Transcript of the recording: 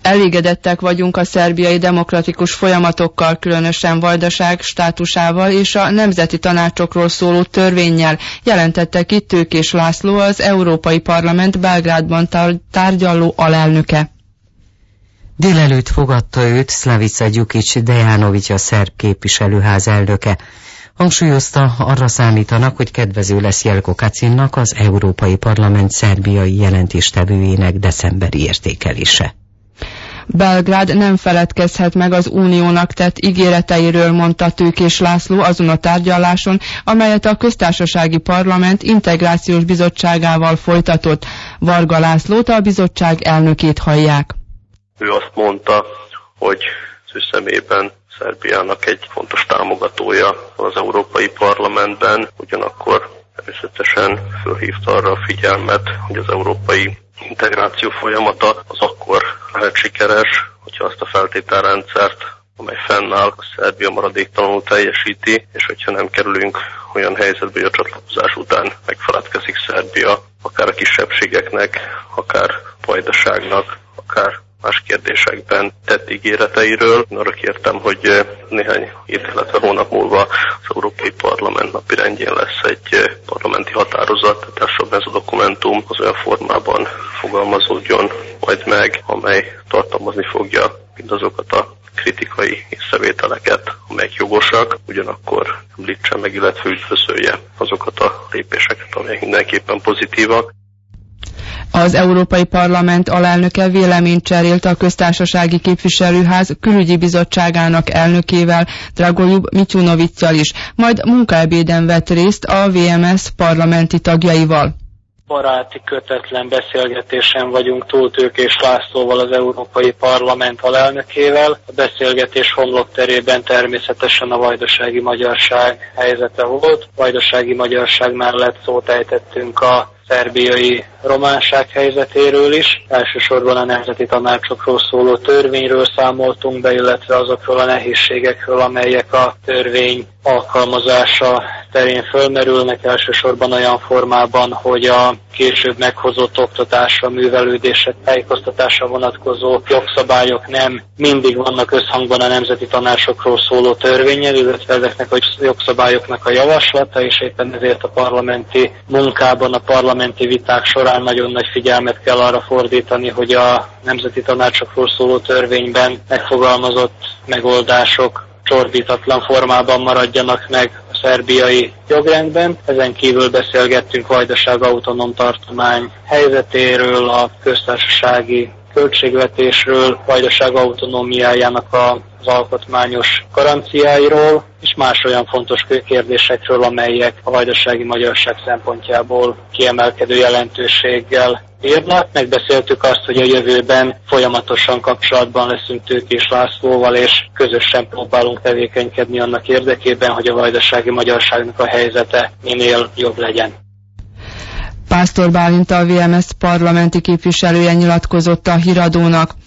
Elégedettek vagyunk a szerbiai demokratikus folyamatokkal, különösen Vajdaság státusával és a nemzeti tanácsokról szóló törvénnyel, jelentette ki Tőkés László, az Európai Parlament Belgrádban tárgyaló alelnöke. Délelőtt fogadta őt Slavica Đukić Dejanović, a szerb képviselőház elnöke. Hangsúlyozta, arra számítanak, hogy kedvező lesz Jelko Kacinnak, az Európai Parlament szerbiai jelentéstevőjének decemberi értékelése. Belgrád nem feledkezhet meg az uniónak tett ígéreteiről, mondta Tőkés László azon a tárgyaláson, amelyet a Köztársasági Parlament Integrációs Bizottságával folytatott. Varga Lászlót, a bizottság elnökét hallják. Ő azt mondta, hogy az ő szemében Szerbiának egy fontos támogatója az Európai Parlamentben, ugyanakkor természetesen fölhívta arra a figyelmet, hogy az európai integráció folyamata az akkor lehet sikeres, hogyha azt a feltételrendszert, amely fennáll, a Szerbia maradéktalanul teljesíti, és hogyha nem kerülünk olyan helyzetbe, hogy a csatlakozás után megfeledkezik Szerbia, akár a kisebbségeknek, akár Vajdaságnak, akár más kérdésekben tett ígéreteiről. Én arra kértem, hogy néhány hét, illetve hónap múlva az Európai Parlament napirendjén lesz egy parlamenti határozat, tehát ez a dokumentum az olyan formában fogalmazódjon majd meg, amely tartalmazni fogja mindazokat a kritikai észrevételeket, amelyek jogosak, ugyanakkor említse meg, illetve üdvözölje azokat a lépéseket, amelyek mindenképpen pozitívak. Az Európai Parlament alelnöke véleményt cserélt a Köztársasági Képviselőház Külügyi Bizottságának elnökével, Dragoljub Mityunoviccal is, majd munkaebéden vett részt a VMS parlamenti tagjaival. Baráti, kötetlen beszélgetésen vagyunk túl Tőkés Lászlóval, az Európai Parlament alelnökével. A beszélgetés homlokterében természetesen a vajdasági magyarság helyzete volt. A vajdasági magyarság mellett szót ejtettünk a szerbiai románság helyzetéről is. Elsősorban a nemzeti tanácsokról szóló törvényről számoltunk be, illetve azokról a nehézségekről, amelyek a törvény alkalmazása terén fölmerülnek, elsősorban olyan formában, hogy a később meghozott oktatásra, művelődésre, tájékoztatásra vonatkozó jogszabályok nem mindig vannak összhangban a nemzeti tanácsokról szóló törvénnyel, illetve ezeknek a jogszabályoknak a javaslata, és éppen ezért a parlamenti munkában, a parlamenti viták során nagyon nagy figyelmet kell arra fordítani, hogy a nemzeti tanácsokról szóló törvényben megfogalmazott megoldások csorbítatlan formában maradjanak meg a szerbiai jogrendben. Ezen kívül beszélgettünk Vajdaság autonóm tartomány helyzetéről, a köztársasági költségvetésről, Vajdaság autonómiájának az alkotmányos garanciáiról, és más olyan fontos kérdésekről, amelyek a vajdasági magyarság szempontjából kiemelkedő jelentőséggel bírnak. Megbeszéltük azt, hogy a jövőben folyamatosan kapcsolatban leszünk Tőkés Lászlóval, és közösen próbálunk tevékenykedni annak érdekében, hogy a vajdasági magyarságnak a helyzete minél jobb legyen. Pásztor Bálint, a VMS parlamenti képviselője nyilatkozott a híradónak.